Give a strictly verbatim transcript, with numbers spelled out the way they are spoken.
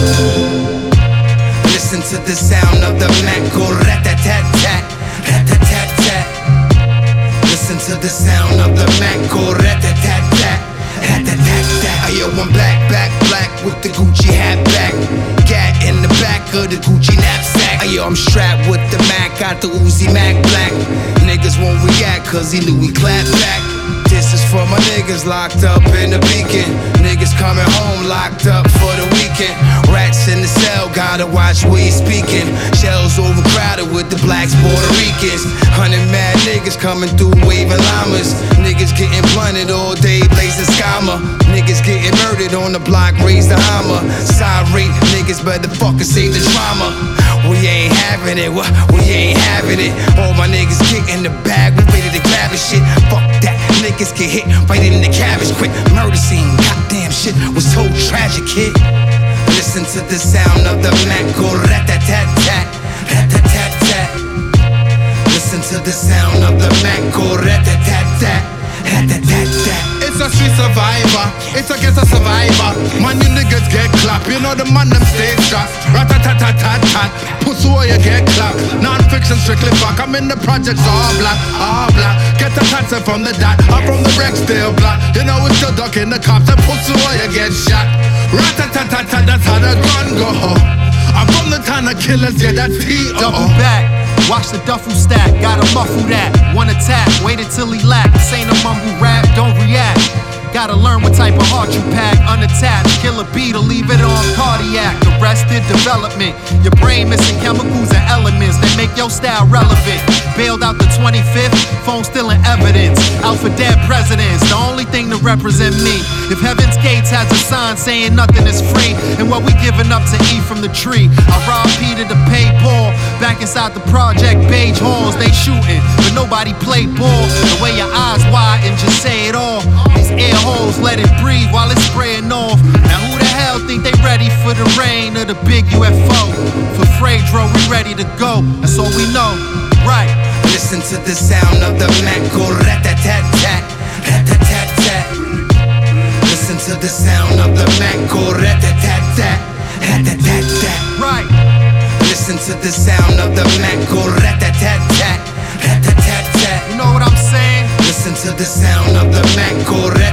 Listen to the sound of the Mac go rat-a-tat-tat, rat-a-tat-tat. Listen to the sound of the Mac go rat-a-tat-tat, rat-a-tat-tat. Ayo, I'm black, black, black with the Gucci hat back. Gat in the back of the Gucci knapsack. Ayo, I'm strapped with the Mac, got the Uzi Mac black. Niggas won't react cause he knew we clapped back. This is for my niggas locked up in the beacon. Niggas coming home locked up for the weekend. Rats in the cell, gotta watch where you speaking. Shells overcrowded with the blacks, Puerto Ricans. Hundred mad niggas coming through waving llamas. Niggas getting blunted all day, blazing scammer. Niggas getting murdered on the block, raise the hammer. Side rate niggas better fucking save the drama. We ain't having it, what? We ain't having it. All my niggas get in the bag, we ready to grab the shit. Fuck that, niggas get hit right in the cabbage quick. Murder scene, goddamn shit was so tragic, kid. Listen to the sound of the Mac go rat-a-tat-tat, rat-a-tat-tat. Listen to the sound of the Mac go rat-a-tat-tat, rat-a-tat-tat. It's a street survivor, it's against a survivor. Man, you niggas get clapped, you know the man them stay strapped. Rat-a-tat-tat-tat-tat, pussy where you get clapped. Non-fiction strictly fuck, I'm in the projects all black, all black. Get the cancer from the dot, I'm from the wreck still black. You know we still ducking the cops, and pussy where you get shot. Rat-a-tat-tat-tat, that's how the gun go. I'm from the town of killers, yeah, that's T O. Double back, watch the duffel stack, gotta muffle that. One attack, waited till he lack. This ain't a mumble rap, don't react. Gotta learn what type of heart you pack. Unattached, kill a beat or leave it on cardiac. Arrested development, your brain missing chemicals and elements that make your style relevant. Bailed out the twenty-fifth, phone still in evidence. Out for dead presidents, the only thing to represent me. If Heaven's Gates has a sign saying nothing is free, and what we giving up to eat from the tree. I robbed Peter to pay Paul. Back inside the project, beige halls, they shooting, but nobody play ball. The way your eyes wide and just say it all. These air holes, let it breathe while it's spraying off. Now who the hell think they ready for the rain of the big U F O? For Freydro, we ready to go, that's all we know, right? Listen to the sound of the Mac go rat-a-tat-tat, rat-a-tat-tat. Listen to the sound of the Mac go rat-a-tat-tat, rat-a-tat-tat. Right. Listen to the sound of the Mac go rat-a-tat-tat, rat-a-tat-tat. You know what I'm saying? Listen to the sound of the Mac go rat-a-tat-tat.